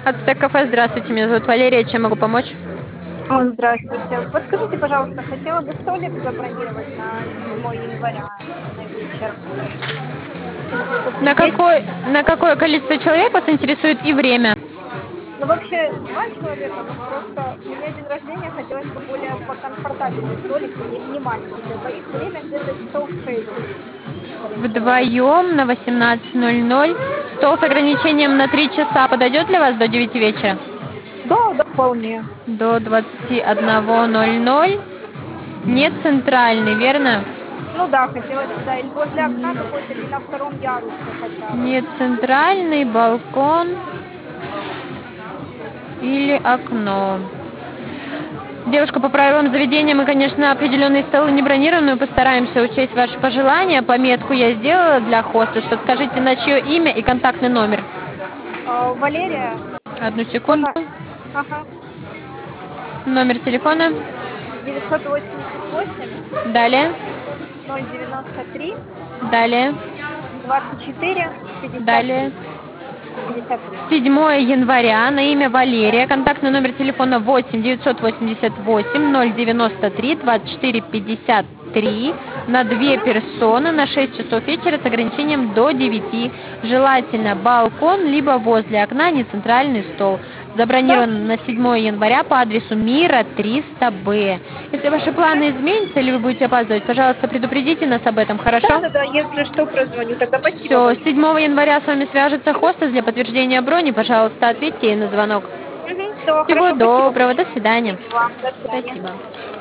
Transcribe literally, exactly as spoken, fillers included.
Ацтек кафе, здравствуйте, меня зовут Валерия, чем могу помочь? О, здравствуйте. Подскажите, пожалуйста, хотела бы столик забронировать на седьмое января на вечер. На Есть? какой, на какое количество человек вас интересует и время? Ну, вообще, два человека, но просто у меня день рождения, хотелось бы более покомфортабельный столик, не, не маленький. Для двоих время где-то часов шесть ориентировочно. Вдвоем на восемнадцать ноль ноль. Стол с ограничением на три часа подойдет для вас до девяти вечера? Да, да, вполне. До двадцати одного ноль ноль. Не центральный, верно? Ну да, хотелось бы, да, или возле окна какой-то, или на втором ярусе хотя бы. Не центральный, балкон или окно. Девушка, по правилам заведения мы, конечно, определенные столы не бронируем, но постараемся учесть ваши пожелания. Пометку я сделала для хоста. Подскажите, на чье имя и контактный номер? А, Валерия, Одну по секунду. на- ага, Номер телефона. девятьсот восемьдесят восемь Далее. ноль девяносто три Далее. двадцать четыре пятьдесят Далее. три пятьдесят три. седьмое января на имя Валерия. Контактный номер телефона восемь девятьсот восемьдесят восемь ноль девяносто три двадцать четыре пятьдесят три на две Мгм. персоны на шесть часов вечера с ограничением до девяти. Желательно балкон, либо возле окна, не центральный стол. Да, Забронировано на седьмое января по адресу Мира триста Б. Если ваши планы изменятся или вы будете опаздывать, пожалуйста, предупредите нас об этом, да, хорошо? да, да, если что, прозвоню. Тогда спасибо Все, большое. седьмого января с вами свяжется хостес для подтверждения брони. Пожалуйста, ответьте ей на звонок. Угу, все, Всего хорошо, спасибо доброго, до большое. свидания. И вам, до свидания. Спасибо.